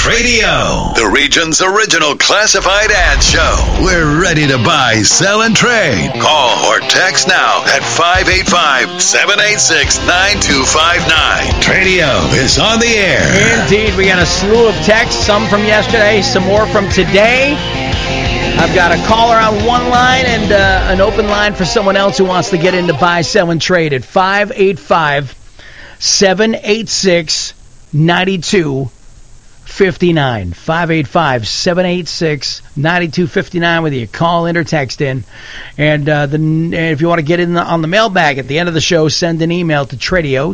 Tradio, the region's original classified ad show. We're ready to buy, sell, and trade. Call or text now at 585-786-9259. Tradio is on the air. Indeed, we got a slew of texts, some from yesterday, some more from today. I've got a caller on one line and an open line for someone else who wants to get into buy, sell, and trade at 585-786-9259. 585-786-9259, whether you call in or text in. And if you want to get in on the mailbag at the end of the show, send an email to Tradio,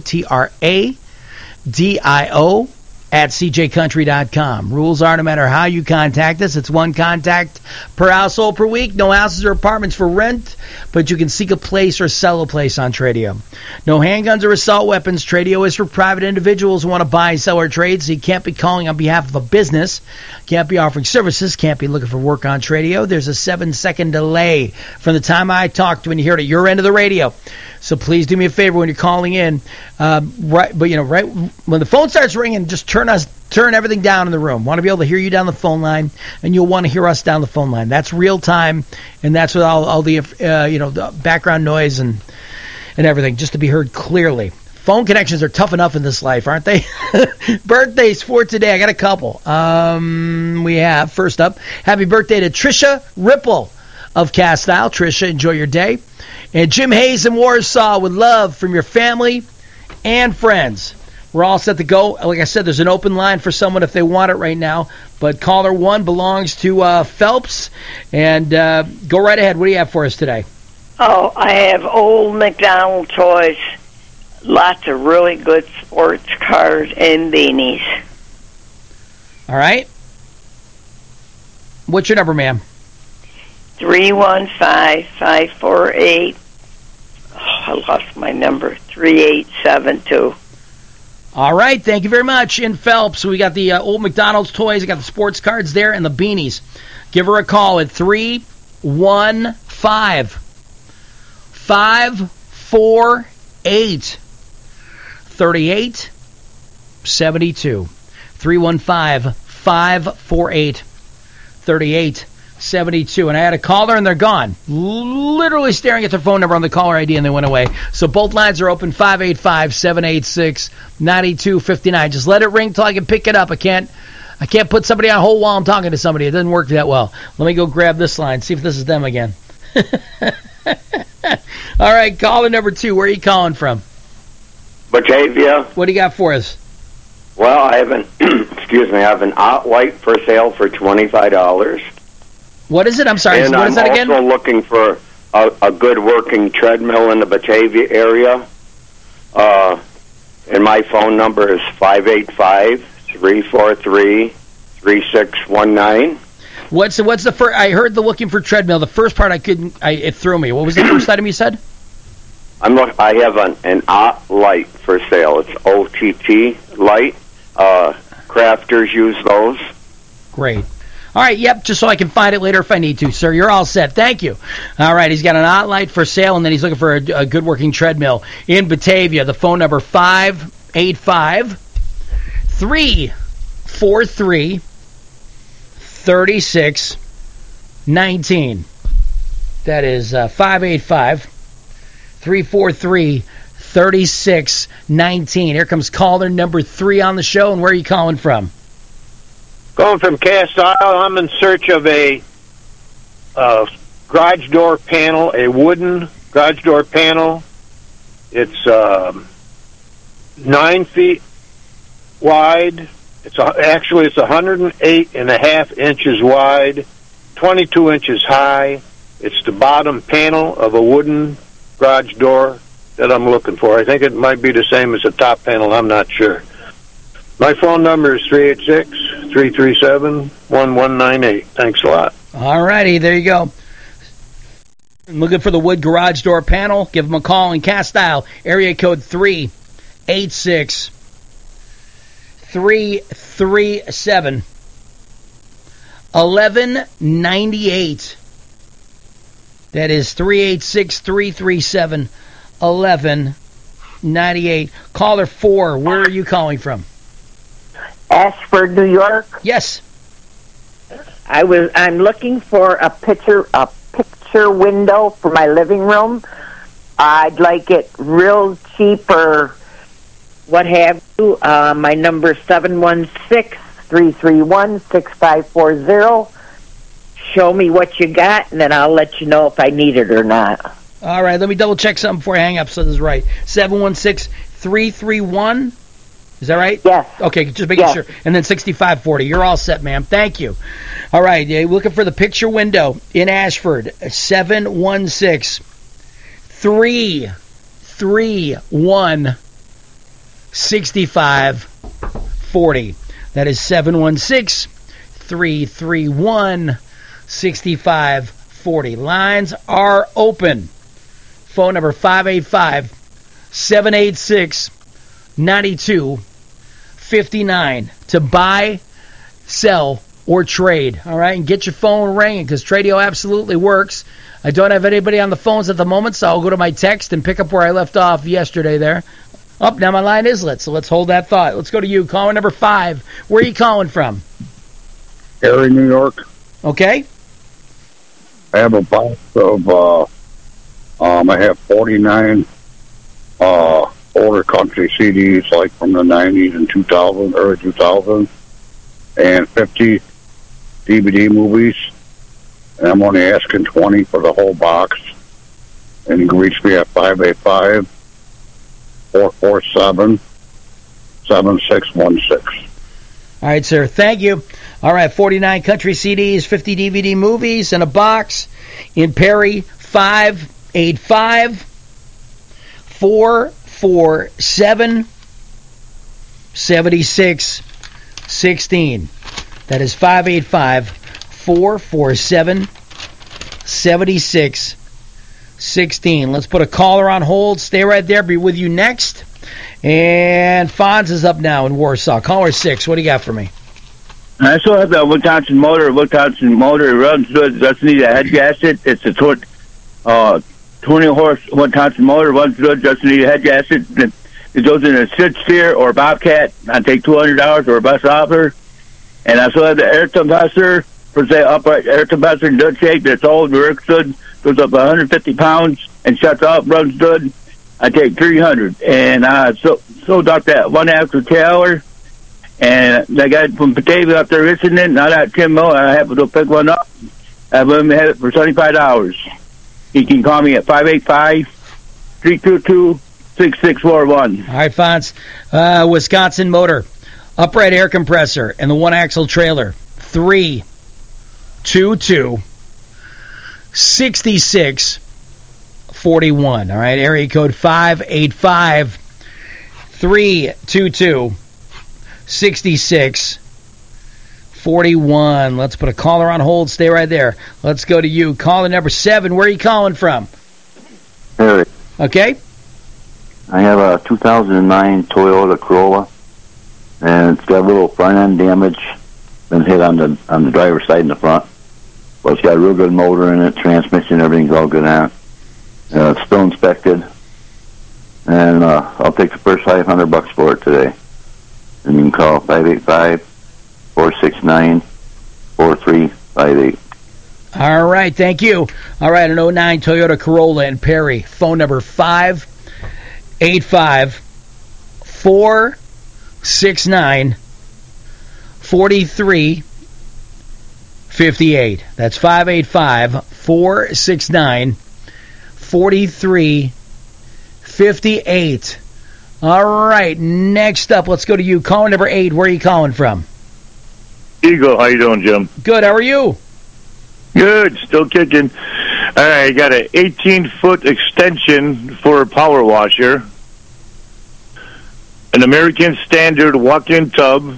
Tradio, at cjcountry.com. Rules are, no matter how you contact us, it's one contact per household per week. No houses or apartments for rent, but you can seek a place or sell a place on Tradio. No handguns or assault weapons. Tradio is for private individuals who want to buy, sell, or trade, so you can't be calling on behalf of a business, can't be offering services, can't be looking for work on Tradio. There's a 7-second delay from the time I talk to when you hear it at your end of the radio. So please do me a favor when you're calling in, right when the phone starts ringing, just turn everything down in the room. Want to be able to hear you down the phone line, and you'll want to hear us down the phone line. That's real time, and that's with all the the background noise and everything, just to be heard clearly. Phone connections are tough enough in this life, aren't they? Birthdays for today. I got a couple. We have, first up, happy birthday to Trisha Ripple of Castile. Trisha, enjoy your day. And Jim Hayes in Warsaw, with love from your family and friends. We're all set to go. Like I said, there's an open line for someone if they want it right now. But caller one belongs to Phelps. And go right ahead. What do you have for us today? Oh, I have old McDonald toys. Lots of really good sports cars and beanies. All right. What's your number, ma'am? 315-548. I lost my number. 3872. All right, thank you very much. In Phelps, we got the old McDonald's toys. We got the sports cards there and the beanies. Give her a call at 315-548-3872. 315-548-3872. 72, and I had a caller and they're gone. Literally staring at their phone number on the caller ID and they went away. So both lines are open, 585-786-9259. Just let it ring till I can pick it up. I can't put somebody on hold while I'm talking to somebody. It doesn't work that well. Let me go grab this line, see if this is them again. All right, caller number 2. Where are you calling from? Batavia. What do you got for us? Well, I have an I have an Light for sale for $25. What is it? I'm sorry. And what is that again? I'm also looking for a good working treadmill in the Batavia area. And my phone number is 585-343-3619. What's the first? I heard the looking for treadmill. The first part it threw me. What was the first item you said? I have an Light for sale. It's OTT Light. Crafters use those. Great. All right, yep, just so I can find it later if I need to, sir. You're all set. Thank you. All right, he's got an Light for sale, and then he's looking for a good working treadmill in Batavia. The phone number, 585-343-3619. That is 585-343-3619. Here comes caller number 3 on the show, and where are you calling from? Going from Castile, I'm in search of a garage door panel, a wooden garage door panel. It's 9 feet wide. It's 108.5 inches wide, 22 inches high. It's the bottom panel of a wooden garage door that I'm looking for. I think it might be the same as the top panel. I'm not sure. My phone number is 386-337-1198. Thanks a lot. All righty, there you go. Looking for the wood garage door panel? Give them a call in Castile. Area code 386-337-1198. That is 386-337-1198. Caller 4, where are you calling from? Ashford, New York. Yes. I'm looking for a picture window for my living room. I'd like it real cheap or what have you. My number is 716-331-6540. Show me what you got, and then I'll let you know if I need it or not. All right, let me double check something before I hang up so this is right. 716-331. Is that right? Yes. Okay, just making sure. And then 6540. You're all set, ma'am. Thank you. All right, you're looking for the picture window in Ashford. 716-331-6540. That is 716-331-6540. Lines are open. Phone number 585-786-9259 to buy, sell, or trade. All right, and get your phone ringing because Tradio absolutely works. I don't have anybody on the phones at the moment, so I'll go to my text and pick up where I left off yesterday there. Now my line is lit, so let's hold that thought. Let's go to you. Caller number 5. Where are you calling from? Gary, New York. Okay. I have a box of, I have 49 older country CDs, like from the 90s and 2000, early 2000s, and 50 DVD movies. And I'm only asking 20 for the whole box. And you can reach me at 585-447-7616. All right, sir. Thank you. All right, 49 country CDs, 50 DVD movies, and a box in Perry. 585-447-7616. That is 585-447-7616. Let's put a caller on hold. Stay right there. Be with you next. And Fonz is up now in Warsaw. Caller 6. What do you got for me? I still have that Wisconsin motor. It runs good. Doesn't need a head gasket. It's a 20-horse Wisconsin motor. Runs good. Doesn't need a head gasket. It goes in a Skid Steer or a Bobcat. I take $200 or a bus offer. And I still have the air compressor. For say upright air compressor in good shape. It's old. Works good. Goes up 150 pounds and shuts off. Runs good. I take $300. And I sold out that one after trailer. And the guy from Batavia up there listening, not at Tim Mill, I have to go pick one up. I've let him have it for $75. He can call me at 585-322-6641. All right, Fonz. Wisconsin motor, upright air compressor, and the one-axle trailer. 322-6641. All right, area code 585-322-6641. Let's put a caller on hold. Stay right there. Let's go to you. Caller number 7. Where are you calling from? Eric. Okay. I have a 2009 Toyota Corolla, and it's got a little front end damage. Been hit on the driver's side in the front, but it's got a real good motor in it. Transmission, everything's all good on it. It's still inspected, and I'll take the first $500 for it today. And you can call 585-469-4358. All right, thank you. All right, an 09 Toyota Corolla in Perry. Phone number 585-469-4358. That's 585-469-4358. All right, next up, let's go to you. Caller number 8. Where are you calling from? Eagle, how you doing, Jim? Good, how are you? Good, still kicking. All right, I got an 18-foot extension for a power washer, an American Standard walk-in tub,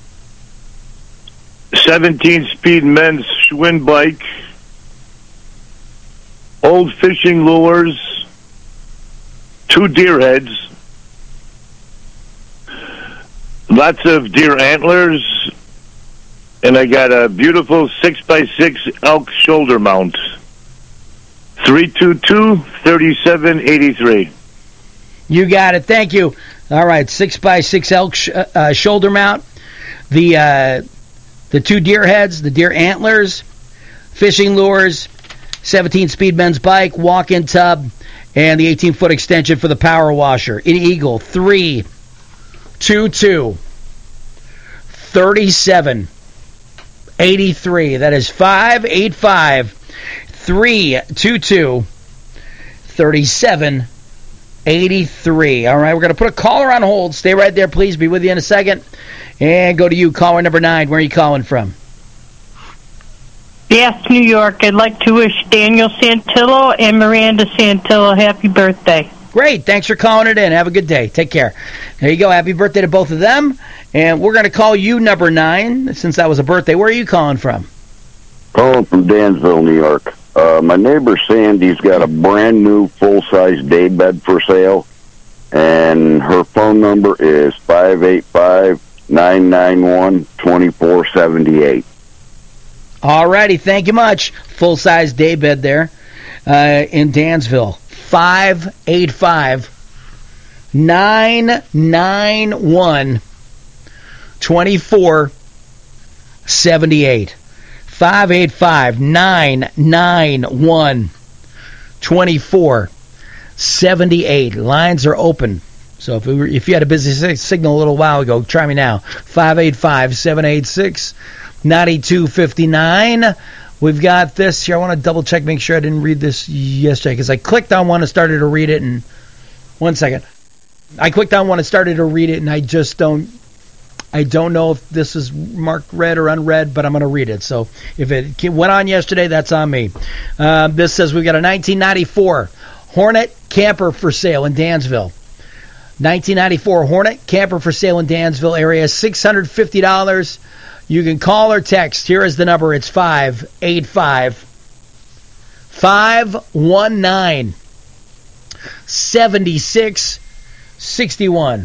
17-speed men's Schwinn bike, old fishing lures, 2 deer heads, lots of deer antlers, and I got a beautiful 6x6 elk shoulder mount. 322-3783. You got it. Thank you. All right, 6x6 elk shoulder mount. the two deer heads, the deer antlers, fishing lures, 17-speed men's bike, walk-in tub, and the 18-foot extension for the power washer. In Eagle, 322 3783. That is 585 322 3783. All right, we're going to put a caller on hold. Stay right there, please. Be with you in a second. And go to you, caller number 9. Where are you calling from? Yes, New York. I'd like to wish Daniel Santillo and Miranda Santillo happy birthday. Great. Thanks for calling it in. Have a good day. Take care. There you go. Happy birthday to both of them. And we're going to call you number 9, since that was a birthday. Where are you calling from? Calling from Dansville, New York. My neighbor Sandy's got a brand new full-size daybed for sale, and her phone number is 585-991-2478. All righty. Thank you much. Full-size daybed there in Dansville. 585-991-2478. 585-991-2478. Lines are open. So if you had a busy signal a little while ago, try me now. 585-786-9259. We've got this here. I want to double check, make sure I didn't read this yesterday, because I clicked on one and started to read it, and one second. I clicked on one and started to read it, and I don't know if this is marked read or unread, but I'm going to read it. So if it went on yesterday, that's on me. This says we've got a 1994 Hornet camper for sale in Dansville. 1994 Hornet camper for sale in Dansville area, $650. You can call or text. Here is the number. It's 585-519-7661.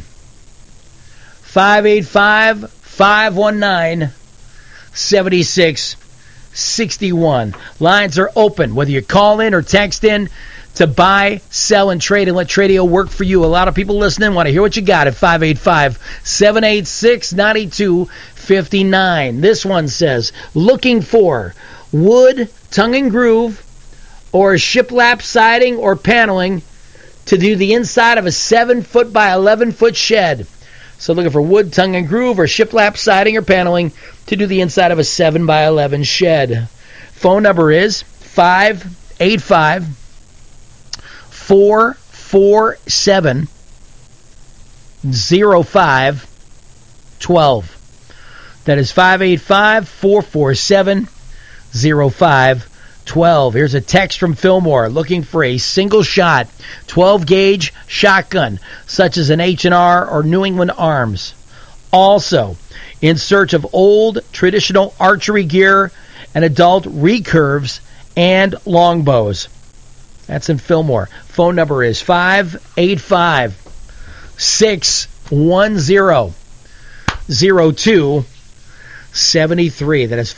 585-519-7661. Lines are open, whether you call in or text in to buy, sell, and trade, and let Tradio work for you. A lot of people listening want to hear what you got at 585-786-9259. This one says, looking for wood, tongue and groove, or shiplap siding or paneling to do the inside of a 7-foot by 11-foot shed. So looking for wood, tongue and groove, or shiplap siding or paneling to do the inside of a 7 by 11 shed. Phone number is 585-447-0512. That is 585-447-0512. Here's a text from Fillmore looking for a single shot 12-gauge shotgun, such as an H&R or New England Arms. Also, in search of old traditional archery gear and adult recurves and longbows. That's in Fillmore. Phone number is 585-610-0273. That is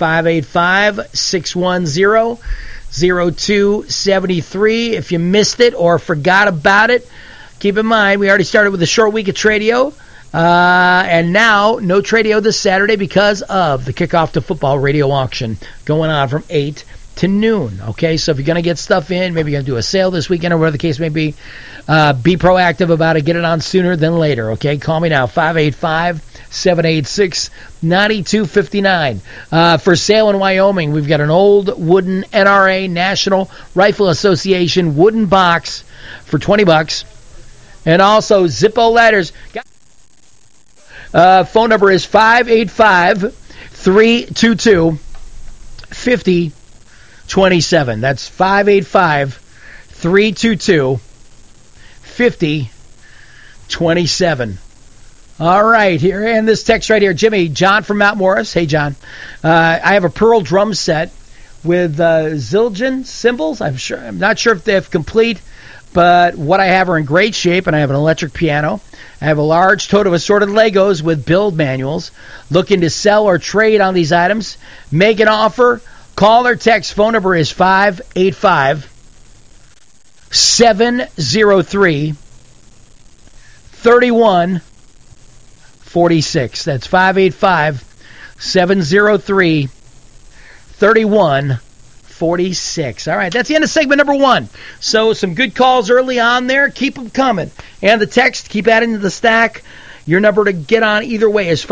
585-610-0273. If you missed it or forgot about it, keep in mind we already started with a short week of Tradio. And now, no Tradio this Saturday because of the kickoff to football radio auction going on from 8 to noon. Okay, so if you're going to get stuff in, maybe you're going to do a sale this weekend or whatever the case may be proactive about it. Get it on sooner than later. Okay, call me now, 585-786-9259. For sale in Wyoming, we've got an old wooden NRA, National Rifle Association wooden box for $20. And also Zippo ladders. Phone number is 585-322-5027. That's 585-322-5027. All right, here, and this text right here, Jimmy, John from Mount Morris. Hey, John. I have a Pearl drum set with Zildjian cymbals. I'm not sure if they're complete, but what I have are in great shape, and I have an electric piano. I have a large tote of assorted Legos with build manuals. Looking to sell or trade on these items? Make an offer. Call or text. Phone number is 585-703-3146. That's 585 703-3146. All right, that's the end of segment number 1. So some good calls early on there. Keep them coming. And the text, keep adding to the stack. Your number to get on either way is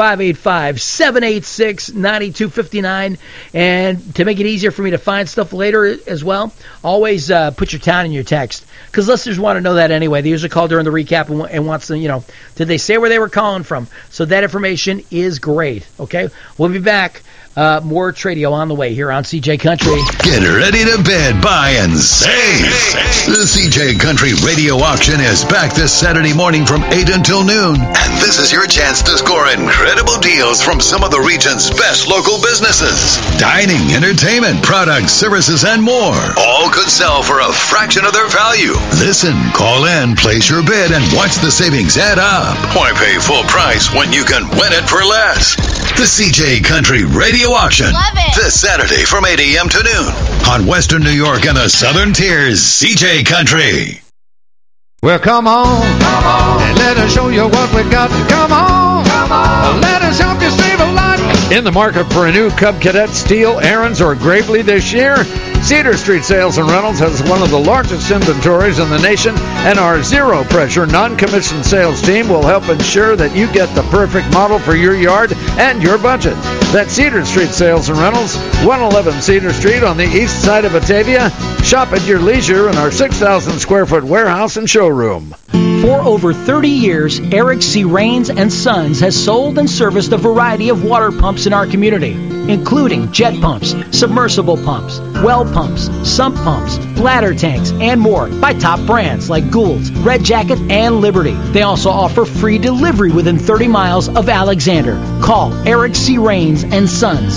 585-786-9259. And to make it easier for me to find stuff later as well, always put your town in your text. Because listeners want to know that anyway. They usually call during the recap and want to, did they say where they were calling from? So that information is great. Okay? We'll be back. More Tradio on the way here on CJ Country. Get ready to bid, buy, and save. The CJ Country Radio Auction is back this Saturday morning from 8 until noon. And this is your chance to score incredible deals from some of the region's best local businesses. Dining, entertainment, products, services, and more. All could sell for a fraction of their value. Listen, call in, place your bid, and watch the savings add up. Why pay full price when you can win it for less? The CJ Country Radio Auction. Love it. This Saturday from 8 a.m. to noon on Western New York and the Southern Tiers. CJ Country. Well, come on, and let us show you what we got. Come on, let us help you save a lot. In the market for a new Cub Cadet Steel, Aaron's, or Gravely this year, Cedar Street Sales and Rentals has one of the largest inventories in the nation, and our zero-pressure, non-commissioned sales team will help ensure that you get the perfect model for your yard and your budget. That's Cedar Street Sales and Rentals, 111 Cedar Street on the east side of Batavia. Shop at your leisure in our 6,000-square-foot warehouse and showroom. For over 30 years, Eric C. Rains & Sons has sold and serviced a variety of water pumps in our community, including jet pumps, submersible pumps, well pumps, sump pumps, bladder tanks, and more by top brands like Gould's, Red Jacket, and Liberty. They also offer free delivery within 30 miles of Alexander. Call Eric C. Rains & Sons,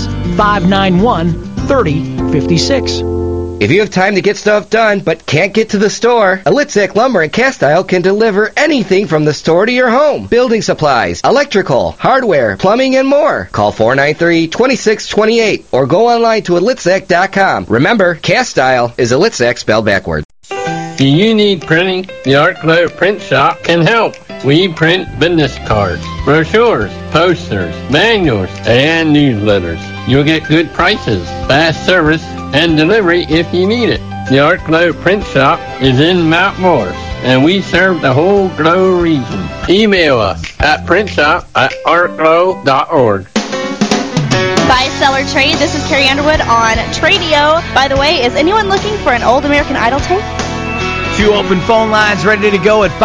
591-3056. If you have time to get stuff done but can't get to the store, Alitzek Lumber and Cast Iron can deliver anything from the store to your home. Building supplies, electrical, hardware, plumbing, and more. Call 493-2628 or go online to alitzek.com. Remember, Cast Iron is Alitzek spelled backward. Do you need printing? The Art Glow Print Shop can help. We print business cards, brochures, posters, manuals, and newsletters. You'll get good prices, fast service, and delivery if you need it. The Art Glow Print Shop is in Mount Morris, and we serve the whole Glow region. Email us at printshop@artglow.org. Buy, sell, or trade. This is Carrie Underwood on Tradio. By the way, is anyone looking for an old American Idol tape? 2 open phone lines ready to go at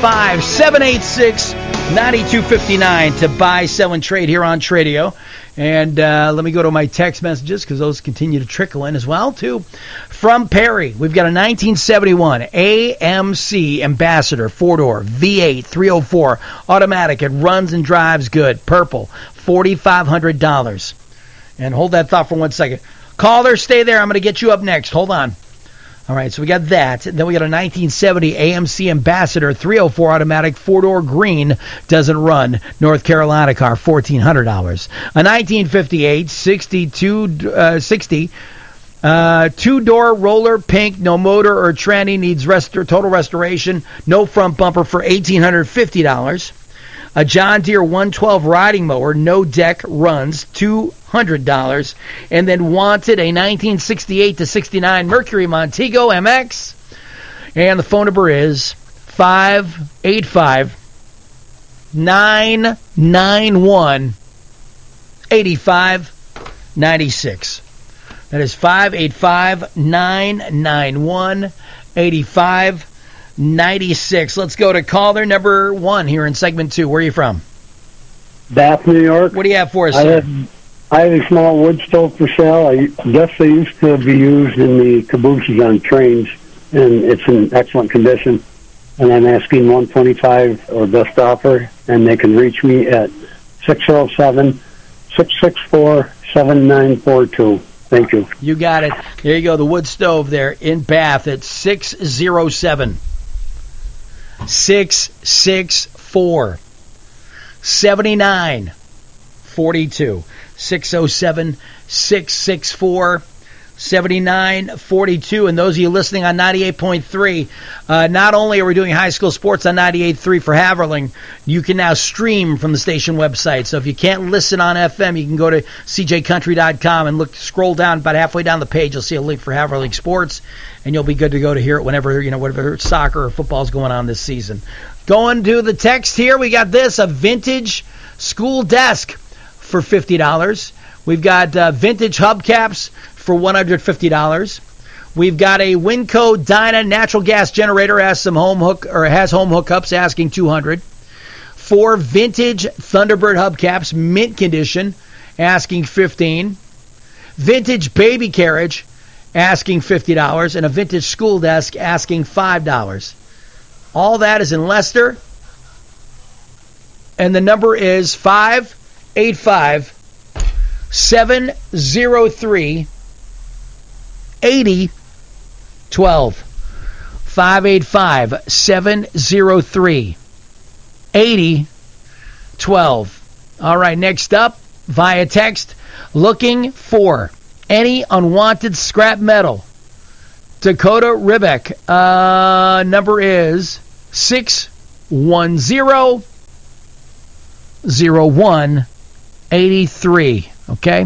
585-786-9259 to buy, sell, and trade here on Tradio. And let me go to my text messages because those continue to trickle in as well, too. From Perry, we've got a 1971 AMC Ambassador 4-door V8 304 automatic. It runs and drives good. Purple, $4,500. And hold that thought for 1 second. Caller, stay there. I'm going to get you up next. Hold on. All right, so we got that. Then we got a 1970 AMC Ambassador 304 automatic 4-door green, doesn't run, North Carolina car, $1,400. A 1958 60 2-door roller pink, no motor or tranny, needs total restoration, no front bumper for $1,850. A John Deere 112 riding mower, no deck, runs, $200. And then wanted a 1968 to 69 Mercury Montego MX. And the phone number is 585-991-8596. That is 585-991-8596. Let's go to caller number 1 here in segment 2. Where are you from? Bath, New York. What do you have for us, sir? I have a small wood stove for sale. I guess they used to be used in the cabooses on trains, and it's in excellent condition. And I'm asking $125 or best offer, and they can reach me at 607-664-7942. Thank you. You got it. There you go. The wood stove there in Bath at 607-664-7942. 607-664-7942. 7942. And those of you listening on 98.3, not only are we doing high school sports on 98.3 for Haverling, you can now stream from the station website. So if you can't listen on FM, you can go to cjcountry.com and scroll down about halfway down the page. You'll see a link for Haverling Sports, and you'll be good to go to hear it whenever, whatever soccer or football is going on this season. Going to the text here, we got this, a vintage school desk for $50. We've got vintage hubcaps for $150. We've got a Winco Dyna natural gas generator, has home hookups, asking $200. 4 vintage Thunderbird hubcaps, mint condition, asking $15. Vintage baby carriage, asking $50, and a vintage school desk, asking $5. All that is in Leicester, and the number is 585-703-8012. 585-703-8012. All right, next up, via text, looking for any unwanted scrap metal. Dakota Ribeck, number is 610-0183. Okay,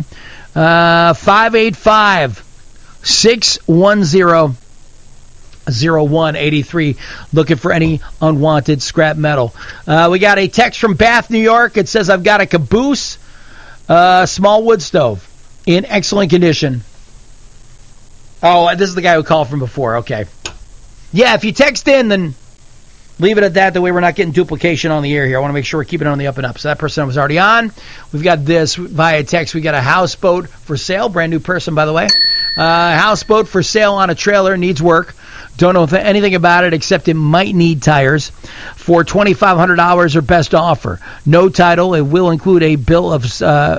585-610-0183. Looking for any unwanted scrap metal. We got a text from Bath, New York. It says, I've got a caboose, small wood stove in excellent condition. Oh, this is the guy who called from before. Okay. Yeah, if you text in, then leave it at that. That way we're not getting duplication on the air here. I want to make sure we're keeping it on the up and up. So that person was already on. We've got this via text. We got a houseboat for sale. Brand new person, by the way. Houseboat for sale on a trailer. Needs work. Don't know anything about it except it might need tires. For $2,500 or best offer. No title. It will include a bill of...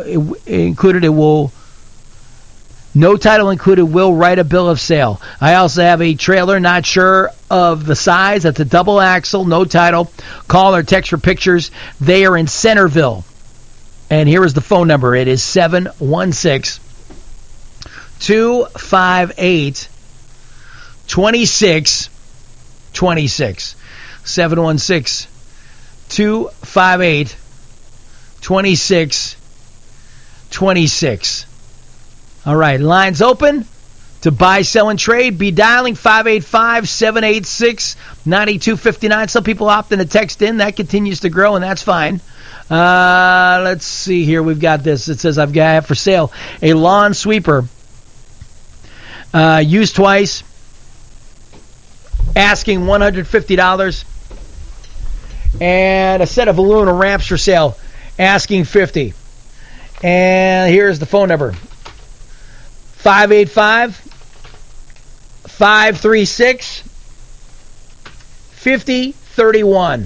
No title included, will write a bill of sale. I also have a trailer, not sure of the size. That's a double axle, no title. Call or text for pictures. They are in Centerville. And here is the phone number. It is 716-258-2626. 716-258-2626. All right, lines open to buy, sell, and trade. Be dialing 585-786-9259. Some people opt in to text in. That continues to grow, and that's fine. Let's see here. We've got this. It says, I've got for sale a lawn sweeper. Used twice. Asking $150. And a set of aluminum ramps for sale. Asking $50. And here's the phone number. 585-536-5031.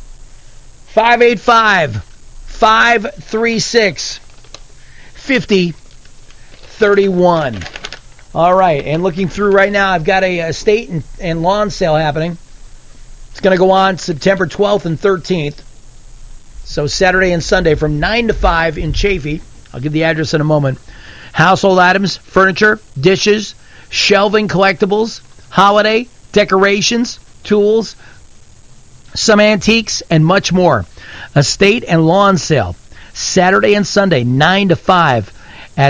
585-536-5031. All right, and looking through right now, I've got a estate and lawn sale happening. It's going to go on September 12th and 13th. So Saturday and Sunday from 9 to 5 in Chaffee. I'll give the address in a moment. Household items, furniture, dishes, shelving, collectibles, holiday, decorations, tools, some antiques, and much more. Estate and lawn sale, Saturday and Sunday, 9 to 5 at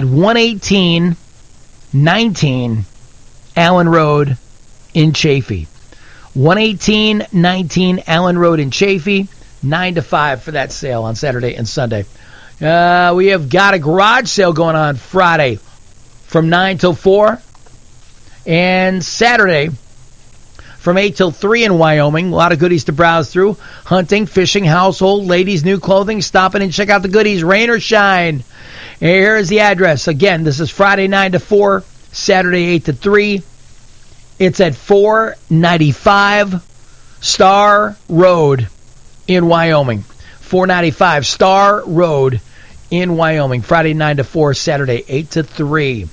11819 Allen Road in Chaffee. 11819 Allen Road in Chaffee, 9 to 5 for that sale on Saturday and Sunday. We have got a garage sale going on Friday from 9 till 4. And Saturday from 8 till 3 in Wyoming. A lot of goodies to browse through. Hunting, fishing, household, ladies, new clothing. Stop in and check out the goodies, rain or shine. Here is the address. Again, this is Friday 9 to 4, Saturday 8 to 3. It's at 495 Star Road in Wyoming. 495 Star Road in Wyoming. Friday 9 to 4, Saturday 8 to 3.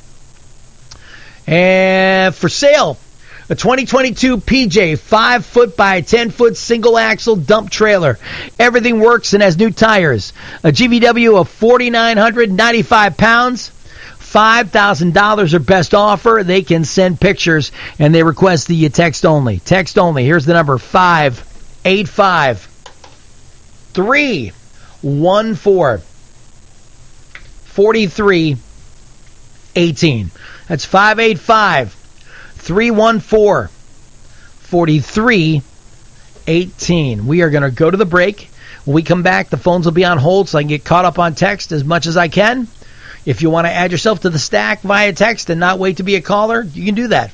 And for sale, a 2022 PJ 5-foot by 10-foot single axle dump trailer. Everything works and has new tires. A GVW of 4,995 pounds. $5,000 or best offer. They can send pictures, and they request the text only. Text only. Here's the number, 585-314-4318. That's 585-314-4318. We are going to go to the break. When we come back, the phones will be on hold so I can get caught up on text as much as I can. If you want to add yourself to the stack via text and not wait to be a caller, you can do that.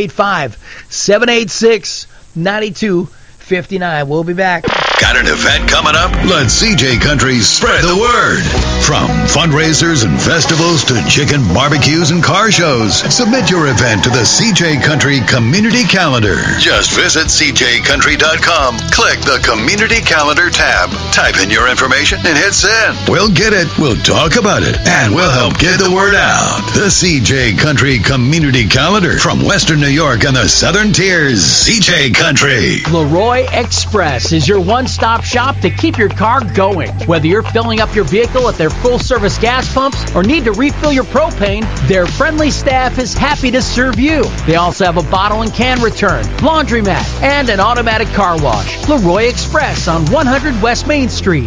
585-786-9259. We'll be back. Got an event coming up? Let CJ Country spread the word. From fundraisers and festivals to chicken barbecues and car shows, submit your event to the CJ Country Community Calendar. Just visit cjcountry.com, click the Community Calendar tab, type in your information, and hit send. We'll get it, we'll talk about it, and we'll help get the word out. The CJ Country Community Calendar from Western New York and the Southern Tiers. CJ Country. Leroy Express is your one-stop shop to keep your car going. Whether you're filling up your vehicle at their full-service gas pumps or need to refill your propane, their friendly staff is happy to serve you. They also have a bottle and can return, laundromat, and an automatic car wash. Leroy Express on 100 West Main Street.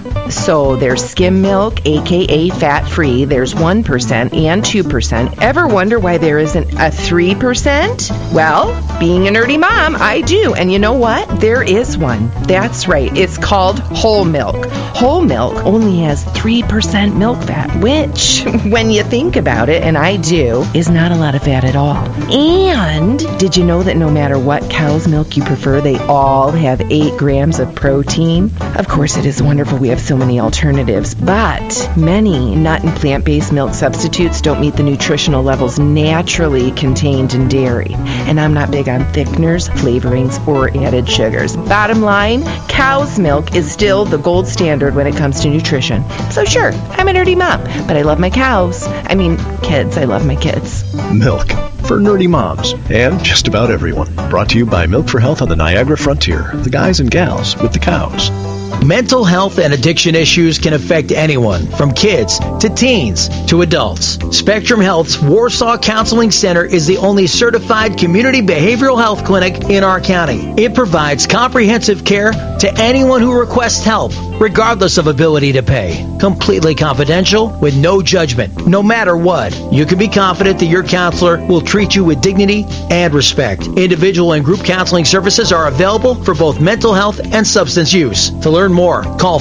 So there's skim milk, aka fat-free. There's 1% and 2%. Ever wonder why there isn't a 3%? Well, being a nerdy mom, I do. And you know what? There is one. That's right. It's called whole milk. Whole milk only has 3% milk fat, which, when you think about it, and I do, is not a lot of fat at all. And did you know that no matter what cow's milk you prefer, they all have 8 grams of protein? Of course, it is wonderful we have so many alternatives, but many nut and plant-based milk substitutes don't meet the nutritional levels naturally contained in dairy. And I'm not big on thickeners, flavorings, or added sugars. Bottom line, cow's milk is still the gold standard when it comes to nutrition. So sure, I'm a nerdy mom, but I love my cows. I mean, kids. I love my kids. Milk for nerdy moms and just about everyone. Brought to you by Milk for Health on the Niagara Frontier. The guys and gals with the cows. Mental health and addiction issues can affect anyone, from kids to teens to adults. Spectrum Health's Warsaw Counseling Center is the only certified community behavioral health clinic in our county. It provides comprehensive care to anyone who requests help, regardless of ability to pay. Completely confidential, with no judgment, no matter what. You can be confident that your counselor will treat you with dignity and respect. Individual and group counseling services are available for both mental health and substance use. To learn more, call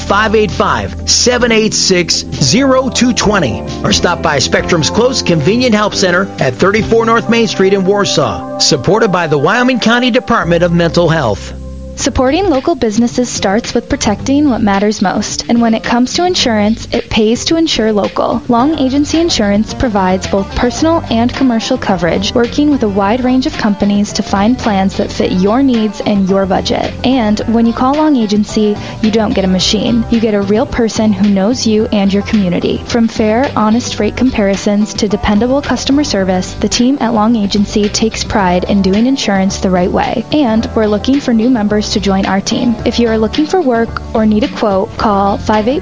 585-786-0220 or stop by Spectrum's close convenient help center at 34 North Main Street in Warsaw. Supported by the Wyoming County Department of Mental Health. Supporting local businesses starts with protecting what matters most. And when it comes to insurance, it pays to insure local. Long Agency Insurance provides both personal and commercial coverage, working with a wide range of companies to find plans that fit your needs and your budget. And when you call Long Agency, you don't get a machine. You get a real person who knows you and your community. From fair, honest rate comparisons to dependable customer service, the team at Long Agency takes pride in doing insurance the right way. And we're looking for new members to join our team. If you are looking for work or need a quote, call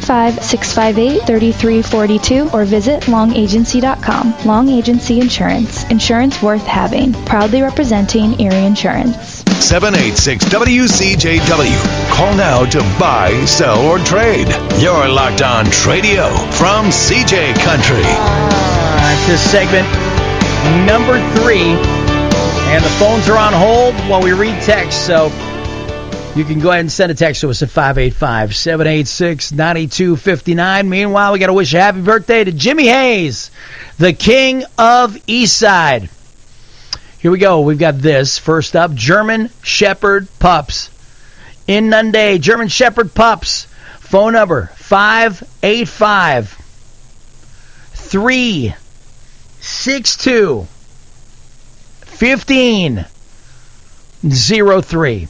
585-658-3342 or visit longagency.com. Long Agency Insurance. Insurance worth having. Proudly representing Erie Insurance. 786-WCJW. Call now to buy, sell, or trade. You're locked on Tradio from CJ Country. This is segment number 3, and the phones are on hold while we read text, so you can go ahead and send a text to us at 585-786-9259. Meanwhile, we got to wish a happy birthday to Jimmy Hayes, the king of Eastside. Here we go. We've got this. First up, German Shepherd Pups. In Nunde, German Shepherd Pups. Phone number 585-362-1503.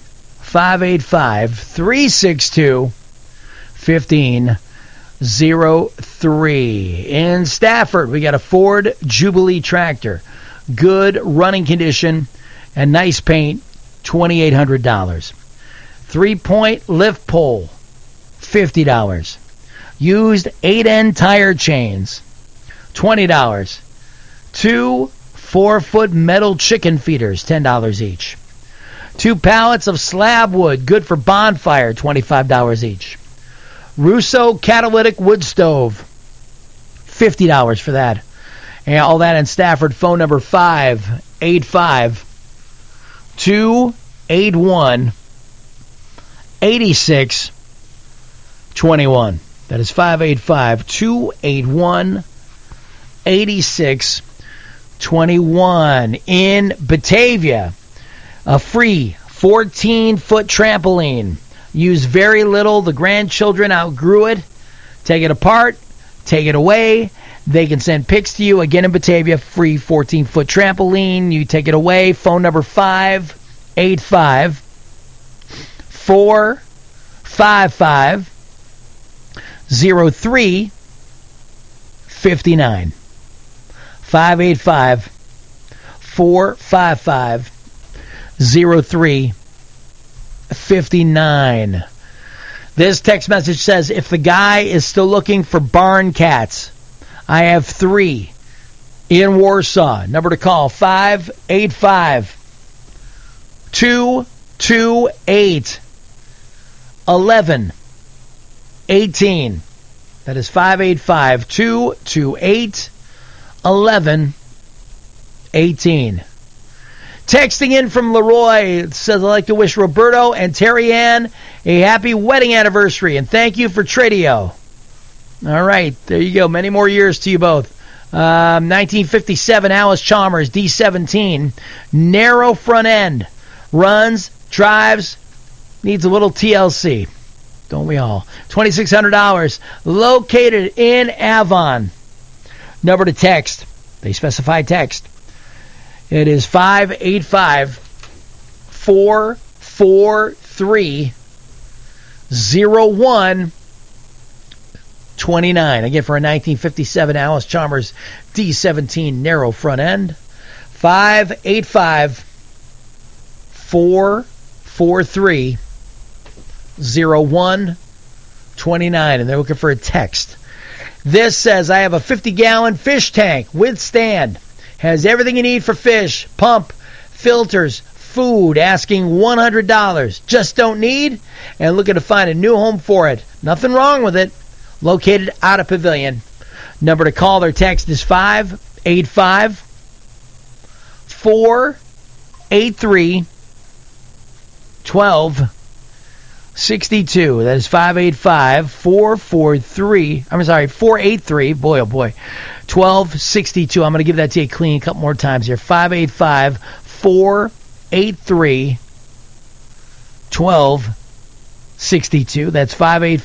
585-362-1503. In Stafford, we got a Ford Jubilee tractor. Good running condition and nice paint, $2,800. 3-point lift pole, $50. Used 8N tire chains, $20. 2 4-foot metal chicken feeders, $10 each. 2 pallets of slab wood, good for bonfire, $25 each. Russo catalytic wood stove, $50 for that. And all that in Stafford. Phone number 585-281-8621. That is 585-281-8621. In Batavia, a free 14-foot trampoline. Use very little. The grandchildren outgrew it. Take it apart. Take it away. They can send pics to you. Again, in Batavia, free 14-foot trampoline. You take it away. Phone number 585-455-0359. 585-455-0359. This text message says, if the guy is still looking for barn cats, I have 3 in Warsaw. Number to call, 585-228-1118. That is 585-228-1118. Texting in from Leroy, it says, I'd like to wish Roberto and Terry Ann a happy wedding anniversary, and thank you for Tradio. All right, there you go. Many more years to you both. 1957 Alice Chalmers, D17. Narrow front end. Runs, drives, needs a little TLC. Don't we all? $2,600. Located in Avon. Number to text. They specify text. It is 585-443-0129. Again, for a 1957 Alice Chalmers D17 narrow front end. 585-443-0129. And they're looking for a text. This says, I have a 50-gallon fish tank with stand. Has everything you need for fish, pump, filters, food, asking $100. Just don't need, and looking to find a new home for it. Nothing wrong with it. Located out of Pavilion. Number to call or text is 585-483-1262. That is 483, boy oh boy, 1262. I'm going to give that to you clean a couple more times here. 585-483-1262. That's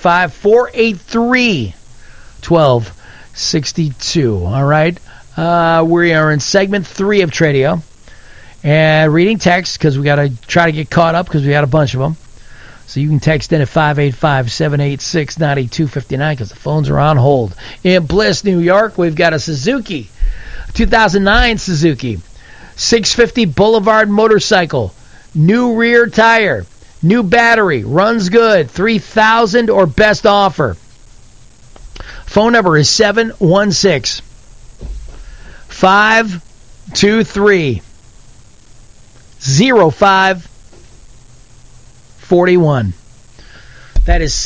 585-483-1262. All right. We are in segment 3 of Tradio. And reading text, because we got to try to get caught up because we had a bunch of them. So you can text in at 585-786-9259 because the phones are on hold. In Bliss, New York, we've got a Suzuki, 2009 Suzuki, 650 Boulevard motorcycle, new rear tire, new battery, runs good, $3,000 or best offer. Phone number is 716-523-0541. That is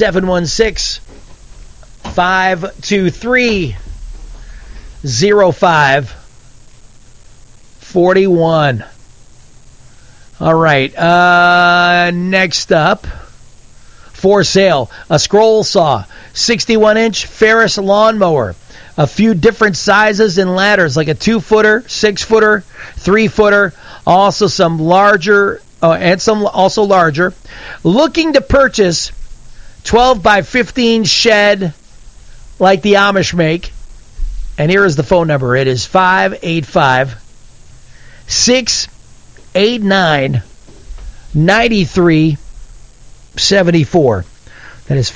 716-523-0541. All right. Next up, for sale, a scroll saw, 61-inch Ferris lawnmower. A few different sizes and ladders, like a 2-footer, 6-footer, 3-footer. Also some larger. And some also larger. Looking to purchase 12 by 15 shed like the Amish make. And here is the phone number. It is 585-689-9374. That is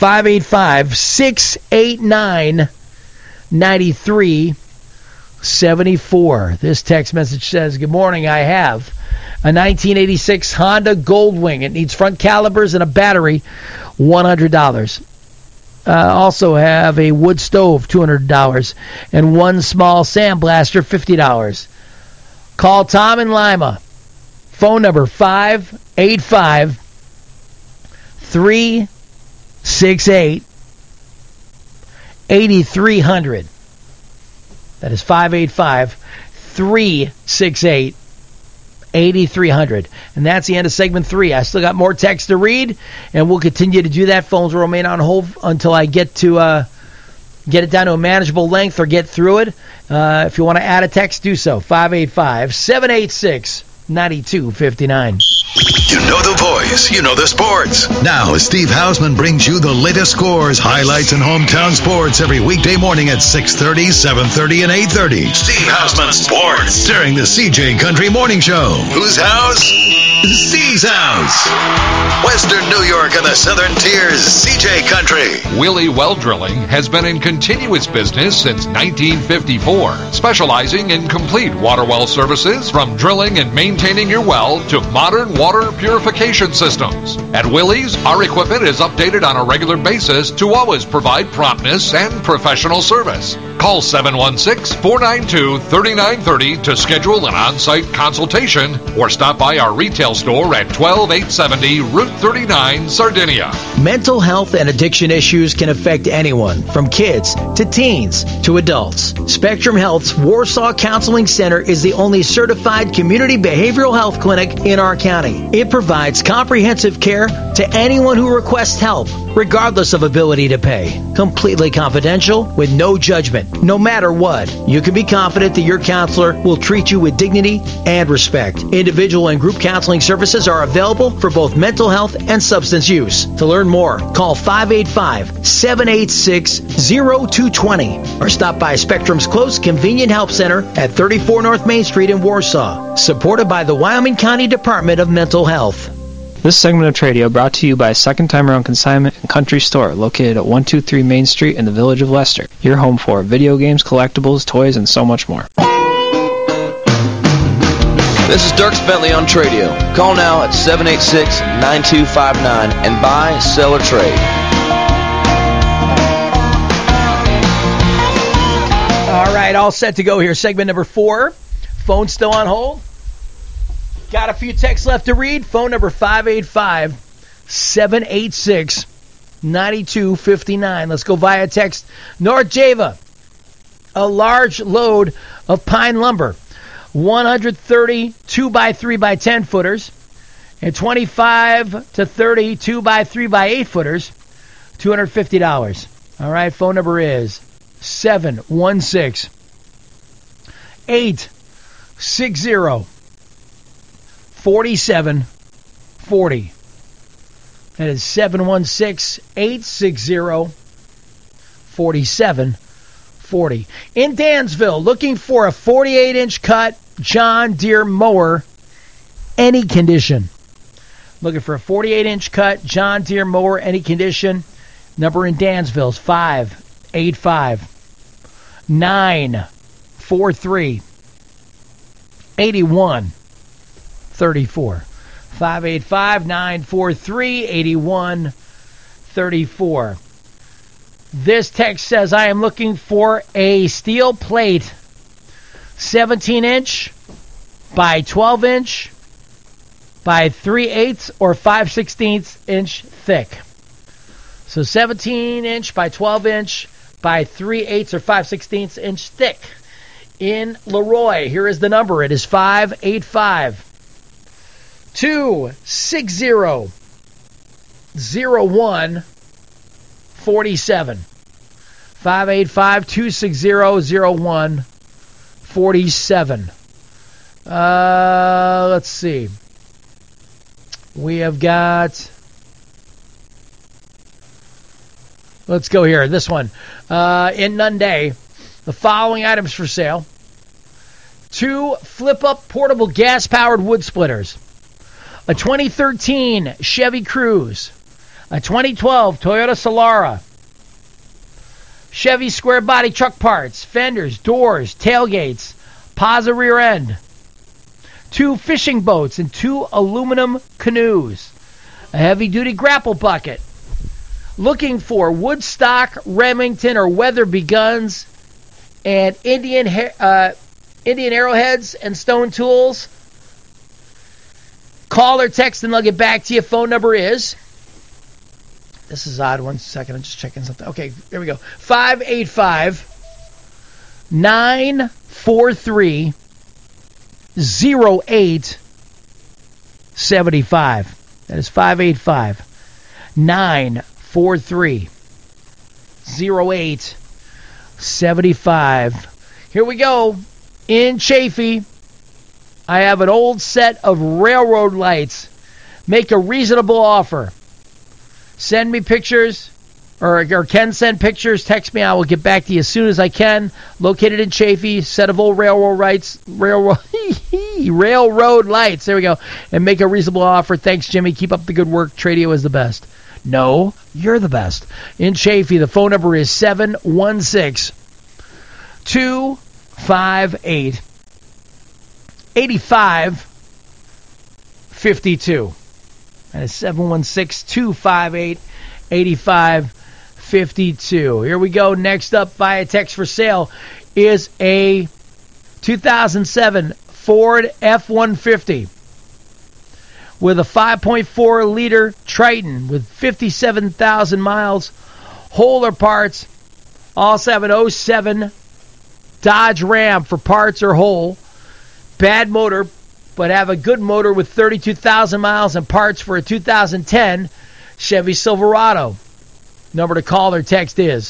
585-689-9374. This text message says, good morning, I have a 1986 Honda Goldwing. It needs front calipers and a battery, $100. also have a wood stove, $200, and one small sandblaster, $50. Call Tom in Lima. Phone number 585-368-8300. That is 585-368-8300. And that's the end of segment 3. I still got more text to read, and we'll continue to do that. Phones will remain on hold until I get to get it down to a manageable length or get through it. If you want to add a text, do so. 585-786-9259. You know the voice. You know the sports. Now, Steve Hausman brings you the latest scores, highlights, and hometown sports every weekday morning at 6:30, 7:30, and 8:30. Steve Hausman Sports during the CJ Country Morning Show. Whose house? Steve's house. Western New York and the Southern Tiers, CJ Country. Willie Well Drilling has been in continuous business since 1954, specializing in complete water well services from drilling and maintaining your well to modern water purification systems. At Willie's, our equipment is updated on a regular basis to always provide promptness and professional service. Call 716-492-3930 to schedule an on-site consultation or stop by our retail store at 12870 Route 39, Sardinia. Mental health and addiction issues can affect anyone, from kids to teens to adults. Spectrum Health's Warsaw Counseling Center is the only certified community behavioral health clinic in our county. It provides comprehensive care to anyone who requests help, regardless of ability to pay. Completely confidential, with no judgment, no matter what. You can be confident that your counselor will treat you with dignity and respect. Individual and group counseling services are available for both mental health and substance use. To learn more, call 585-786-0220 or stop by Spectrum's close convenient help center at 34 North Main Street in Warsaw. Supported by the Wyoming County Department of Mental Health. This segment of Tradio brought to you by Second Time Around Consignment and Country Store, located at 123 Main Street in the Village of Leicester. Your home for video games, collectibles, toys, and so much more. This is Dirk Bentley on Tradio. Call now at 786-9259 and buy, sell, or trade. All right, all set to go here. Segment number 4. Phone still on hold. Got a few texts left to read. Phone number 585-786-9259. Let's go via text. North Java, a large load of pine lumber, 130 2x3x10 footers, and 25 to 30 2x3x8 footers, $250. All right, phone number is 716-860-4740. That is 716-860-4740. In Dansville, looking for a 48-inch cut John Deere mower, any condition. Looking for a 48-inch cut John Deere mower, any condition. Number in Dansville is 585-943-8134. 585-943-8134. This text says, I am looking for a steel plate, 17-inch by 12-inch by 3/8 or 5/16 inch thick. So 17-inch by 12-inch by 3/8 or 5/16 inch thick. In Leroy, here is the number. It is 585-260-0147. 585-260-0147. Let's see. We have got... Let's go here. This one. In Nunday, the following items for sale. 2 flip-up portable gas-powered wood splitters. A 2013 Chevy Cruze. A 2012 Toyota Solara. Chevy square body truck parts, fenders, doors, tailgates, Pazza rear end. 2 fishing boats and 2 aluminum canoes. A heavy-duty grapple bucket. looking for Woodstock, Remington, or Weatherby guns and Indian arrowheads and stone tools, call or text and they'll get back to you. Phone number is, this is odd, 1 second, I'm just checking something. Okay, here we go. 585-943-0875. That is 585-943-0875. Here we go. In Chaffee, I have an old set of railroad lights. Make a reasonable offer. Send me pictures, or can send pictures. Text me. I will get back to you as soon as I can. Located in Chaffee, set of old railroad lights. Railroad lights. There we go. And make a reasonable offer. Thanks, Jimmy. Keep up the good work. Tradio is the best. No, you're the best. In Chaffee, the phone number is 716-258-8552. That is 716-258-8552. Here we go. Next up, via text for sale, is a 2007 Ford F-150 with a 5.4 liter Triton with 57,000 miles. Whole or parts. Also have an 07 Dodge Ram for parts or whole. Bad motor, but have a good motor with 32,000 miles and parts for a 2010 Chevy Silverado. Number to call or text is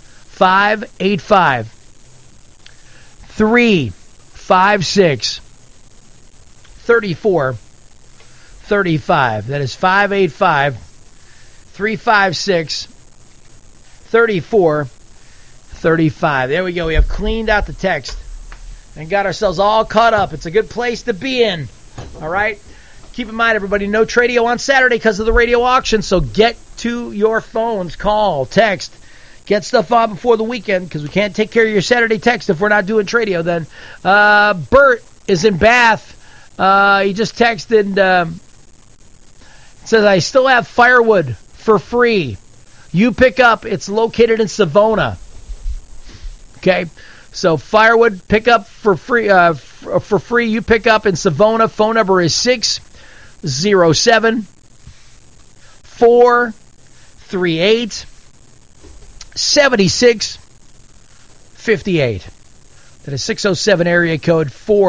585-356-3435. That is 585-356-3435. There we go. We have cleaned out the text and got ourselves all caught up. It's a good place to be in. All right? Keep in mind, everybody, no Tradio on Saturday because of the radio auction, so get to your phones. Call, text, get stuff on before the weekend because we can't take care of your Saturday text if we're not doing Tradio then. Bert is in Bath. He just texted, says, I still have firewood for free. You pick up. It's located in Savona. Okay? So firewood pick up for free. For free, you pick up in Savona. Phone number is 607-438-7658. That is 607 area code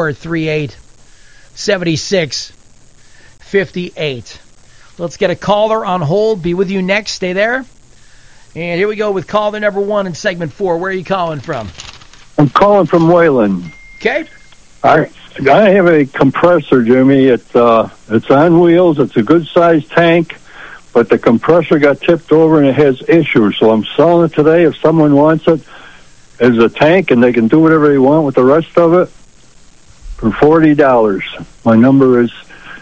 438-7658. Let's get a caller on hold. Be with you next. Stay there. And here we go with caller number 1 in segment 4. Where are you calling from? I'm calling from Wayland. Okay. I have a compressor, Jimmy. It's on wheels. It's a good-sized tank, but the compressor got tipped over and it has issues. So I'm selling it today. If someone wants it as a tank and they can do whatever they want with the rest of it for $40. My number is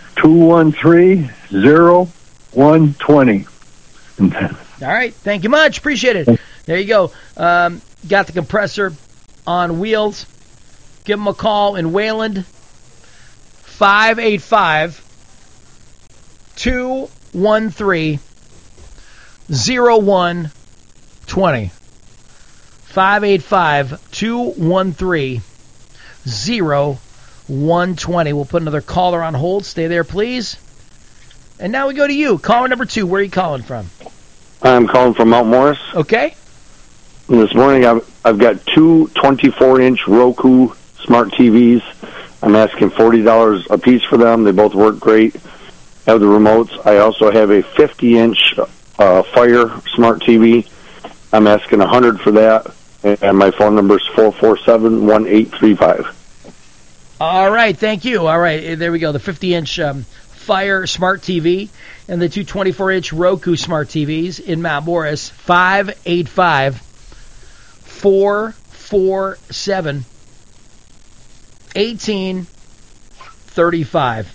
213-0120. All right. Thank you much. Appreciate it. There you go. Got the compressor on wheels. Give them a call in Wayland. 585-213-0120. 585-213-0120. We'll put another caller on hold. Stay there, please. And now we go to you. Caller number 2. Where are you calling from? I'm calling from Mount Morris. Okay. This morning I've got two 24-inch Roku smart TVs. I'm asking $40 a piece for them. They both work great. Have the remotes. I also have a 50-inch Fire smart TV. I'm asking $100 for that. And my phone number is 447-1835. All right. Thank you. All right. There we go. The 50-inch Fire smart TV and the two 24-inch Roku smart TVs in Mount Morris. 585-447-1835.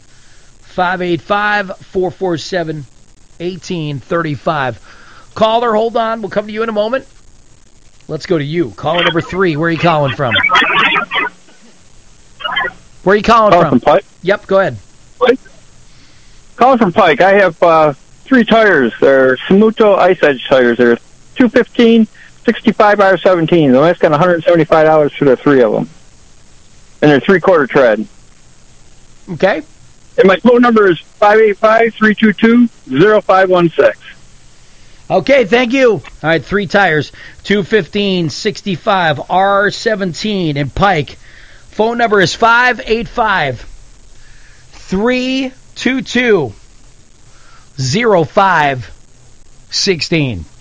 585-447-1835. Caller, hold on. We'll come to you in a moment. Let's go to you. Caller number 3. Where are you calling from? Where are you calling from? Pike. Yep, go ahead. Calling from Pike. I have 3 tires. They're Samuto Ice Edge tires. They're 215, 65 R17. I'm asking $175 for the 3 of them. And they're 3/4 tread. Okay. And my phone number is 585-322-0516. Okay, thank you. All right, 3 tires, 215, 65, R17 in Pike. Phone number is 585-322-0516.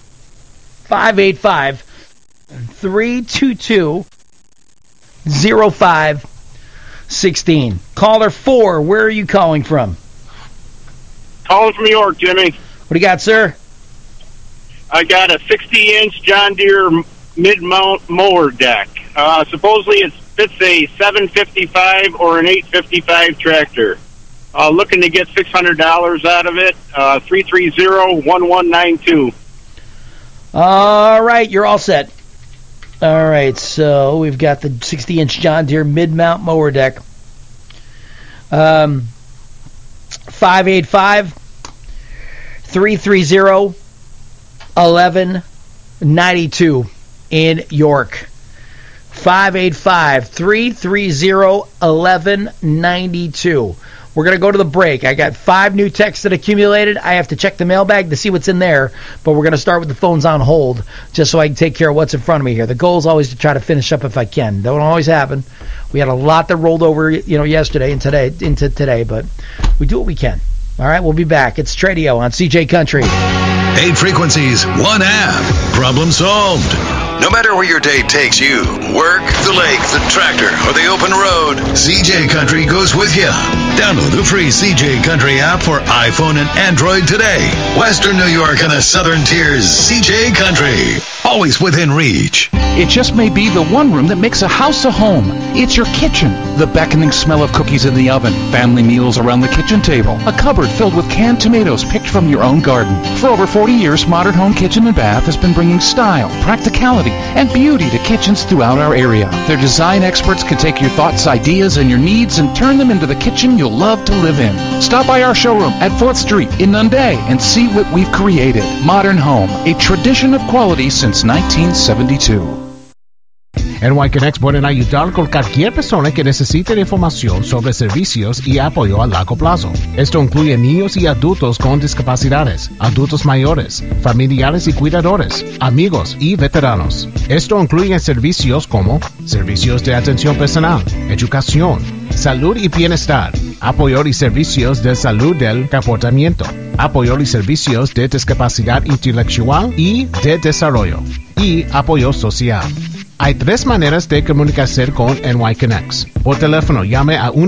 585-322-0516. Caller 4, where are you calling from? Calling from York, Jimmy. What do you got, sir? I got a 60-inch John Deere mid-mount mower deck. Supposedly it fits a 755 or an 855 tractor. Looking to get $600 out of it. 330-1192. All right, you're all set. All right, so we've got the 60-inch John Deere mid-mount mower deck. 585-330-1192 in York. 585-330-1192. We're going to go to the break. I got 5 new texts that accumulated. I have to check the mailbag to see what's in there, but we're going to start with the phones on hold just so I can take care of what's in front of me here. The goal is always to try to finish up if I can. Don't always happen. We had a lot that rolled over, yesterday and today into today, but we do what we can. All right, we'll be back. It's Tradio on CJ Country. 8 frequencies, 1 app. Problem solved. No matter where your day takes you, work, the lake, the tractor, or the open road, CJ Country goes with you. Download the free CJ Country app for iPhone and Android today. Western New York and the Southern Tiers, CJ Country. Always within reach. It just may be the one room that makes a house a home. It's your kitchen. The beckoning smell of cookies in the oven, family meals around the kitchen table, a cupboard filled with canned tomatoes picked from your own garden. For over 40 years, Modern Home Kitchen and Bath has been bringing style, practicality, and beauty to kitchens throughout our area. Their design experts can take your thoughts, ideas, and your needs and turn them into the kitchen you'll love to live in. Stop by our showroom at 4th Street in Nunde and see what we've created. Modern Home, a tradition of quality since 1972. NY Connects pueden ayudar con cualquier persona que necesite información sobre servicios y apoyo a largo plazo. Esto incluye niños y adultos con discapacidades, adultos mayores, familiares y cuidadores, amigos y veteranos. Esto incluye servicios como servicios de atención personal, educación, salud y bienestar, apoyo y servicios de salud del comportamiento, apoyo y servicios de discapacidad intelectual y de desarrollo, y apoyo social. Hay 3 maneras de comunicarse con NY Connects. Por teléfono, llame a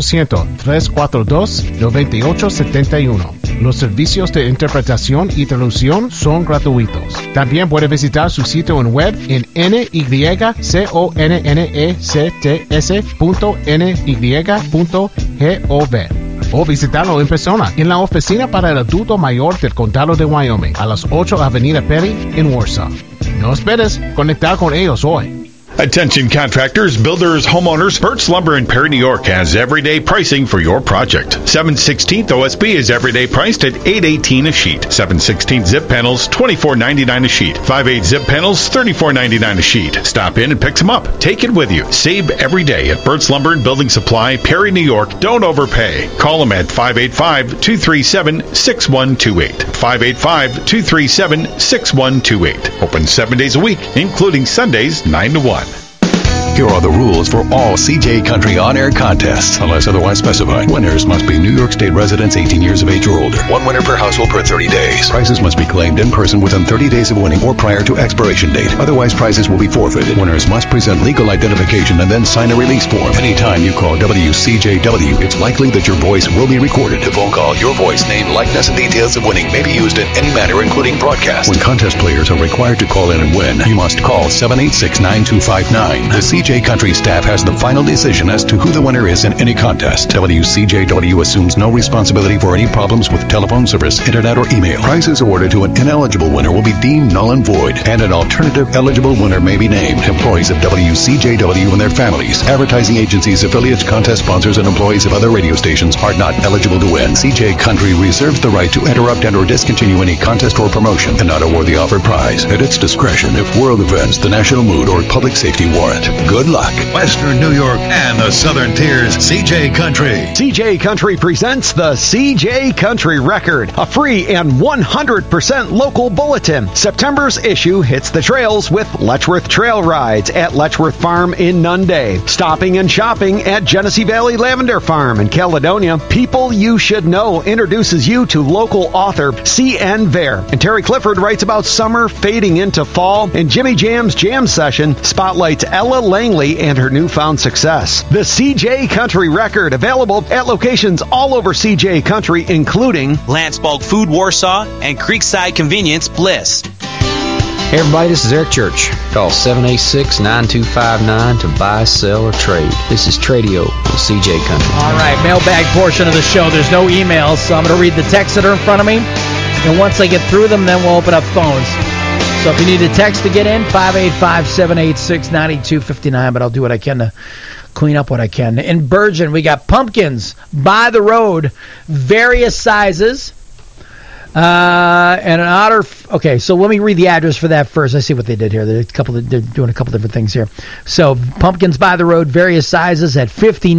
1-800-342-9871. Los servicios de interpretación y traducción son gratuitos. También puede visitar su sitio en web en nyconnects.ny.gov o visitarlo en persona en la oficina para el adulto mayor del condado de Wyoming a las 8 Avenida Perry en Warsaw. No esperes conectar con ellos hoy. Attention contractors, builders, homeowners, Burt's Lumber in Perry, New York has everyday pricing for your project. 7/16 OSB is everyday priced at $8.18 a sheet. 7/16 zip panels, $24.99 a sheet. 5/8 zip panels, $34.99 a sheet. Stop in and pick some up. Take it with you. Save every day at Burt's Lumber and Building Supply, Perry, New York. Don't overpay. Call them at 585-237-6128. 585-237-6128. Open 7 days a week, including Sundays, 9 to 1. Here are the rules for all CJ Country on-air contests, unless otherwise specified. Winners must be New York State residents 18 years of age or older. 1 winner per household per 30 days. Prizes must be claimed in person within 30 days of winning or prior to expiration date. Otherwise, prizes will be forfeited. Winners must present legal identification and then sign a release form. Anytime you call WCJW, it's likely that your voice will be recorded. To phone call, your voice, name, likeness, and details of winning may be used in any manner, including broadcast. When contest players are required to call in and win, you must call 786-9259. The CJ CJ Country staff has the final decision as to who the winner is in any contest. WCJW assumes no responsibility for any problems with telephone service, internet, or email. Prizes awarded to an ineligible winner will be deemed null and void, and an alternative eligible winner may be named. Employees of WCJW and their families, advertising agencies, affiliates, contest sponsors, and employees of other radio stations are not eligible to win. CJ Country reserves the right to interrupt and or discontinue any contest or promotion and not award the offered prize at its discretion if world events, the national mood, or public safety warrant. Good luck. Western New York and the Southern Tiers, CJ Country. CJ Country presents the CJ Country Record, a free and 100% local bulletin. September's issue hits the trails with Letchworth Trail Rides at Letchworth Farm in Nunday. Stopping and shopping at Genesee Valley Lavender Farm in Caledonia. People You Should Know introduces you to local author C.N. Vare. And Terry Clifford writes about summer fading into fall. And Jimmy Jam's Jam Session spotlights Ella Langley and her newfound success. The CJ Country Record, available at locations all over CJ Country, including Lance Bulk Food Warsaw and Creekside Convenience Bliss. Hey everybody, this is Eric Church. Call 786-9259 to buy, sell, or trade. This is Tradio with CJ Country. All right, mailbag portion of the show. There's no emails, so I'm going to read the texts that are in front of me. And once I get through them, then we'll open up phones. So if you need a text to get in, 585-786-9259, but I'll do what I can to clean up what I can. In Bergen, we got pumpkins by the road, various sizes. And an otter. Okay, so let me read the address for that first. I see what they did here. They're doing a couple different things here. So pumpkins by the road, various sizes at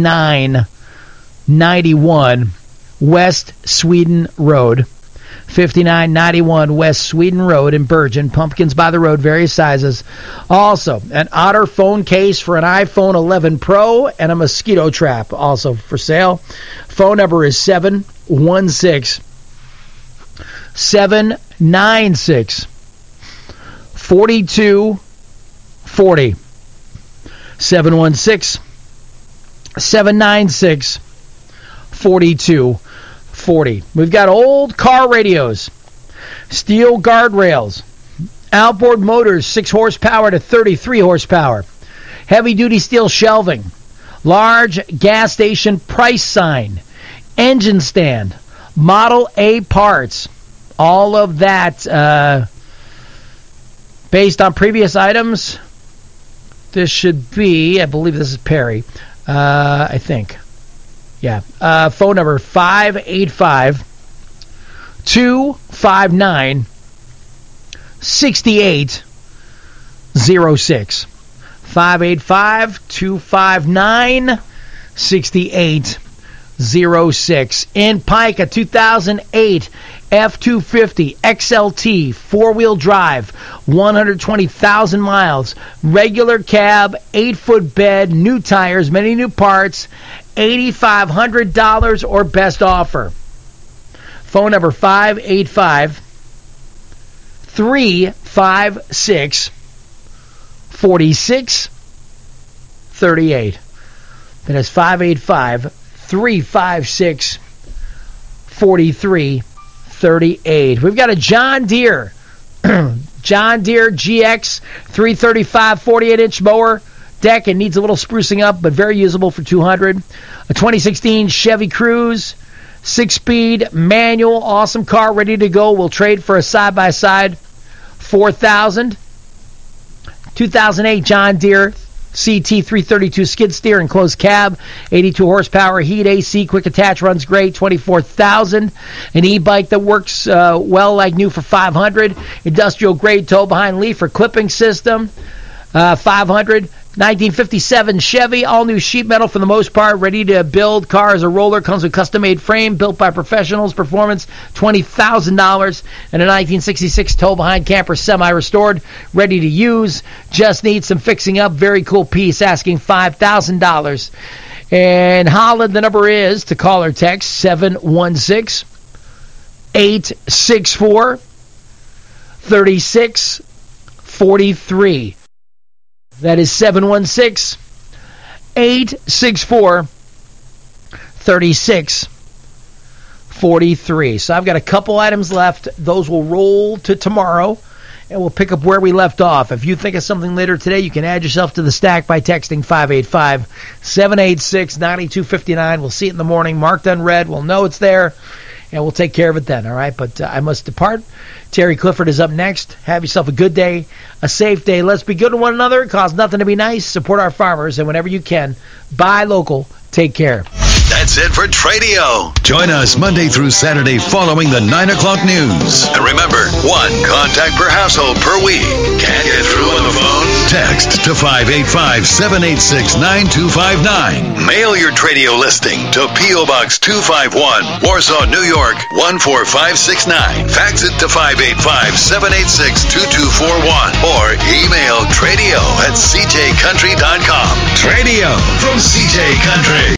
5991 West Sweden Road. 5991 West Sweden Road in Bergen. Pumpkins by the road, various sizes. Also, an Otter phone case for an iPhone 11 Pro and a mosquito trap also for sale. Phone number is 796-796-4240. 796-796-4240. We've got old car radios, steel guardrails, outboard motors, 6 horsepower to 33 horsepower, heavy-duty steel shelving, large gas station price sign, engine stand, Model A parts. All of that based on previous items. This should be, I believe this is Perry. I think. Yeah. Phone number 585-259-6806. 585-259-6806. In Pike, a 2008 F-250 XLT 4-wheel drive, 120,000 miles, regular cab, 8-foot bed, new tires, many new parts, $8,500 or best offer. Phone number 585-356-4638. That is 585-356-4338. We've got a John Deere GX 335 48-inch mower deck. It needs a little sprucing up, but very usable for $200. A 2016 Chevy Cruze 6-speed manual, awesome car, ready to go. We'll trade for a side-by-side, $4,000. 2008 John Deere CT 332 skid steer, enclosed cab, 82 horsepower, heat, AC, quick attach, runs great, $24,000. An e-bike that works well like new for $500. Industrial grade tow behind leaf or clipping system, $500. 1957 Chevy, all new sheet metal for the most part, ready to build. Car is a roller, comes with custom-made frame, built by professionals, performance, $20,000. And a 1966 tow behind camper, semi-restored, ready to use, just needs some fixing up. Very cool piece, asking $5,000. And Holland, the number is to call or text 716-864-3643. That is 716-864-3643. So I've got a couple items left. Those will roll to tomorrow. and we'll pick up where we left off. If you think of something later today, you can add yourself to the stack by texting 585-786-9259. We'll see it in the morning, marked unread. We'll know it's there, and we'll take care of it then, all right? But I must depart. Terry Clifford is up next. Have yourself a good day, a safe day. Let's be good to one another. It costs nothing to be nice. Support our farmers, and whenever you can, buy local. Take care. That's it for Tradio. Join us Monday through Saturday following the 9 o'clock news. And remember, 1 contact per household per week. Can't get through on the phone? Text to 585-786-9259. Mail your Tradio listing to P.O. Box 251, Warsaw, New York, 14569. Fax it to 585-786-2241. Or email tradio@cjcountry.com. Tradio from CJ Country.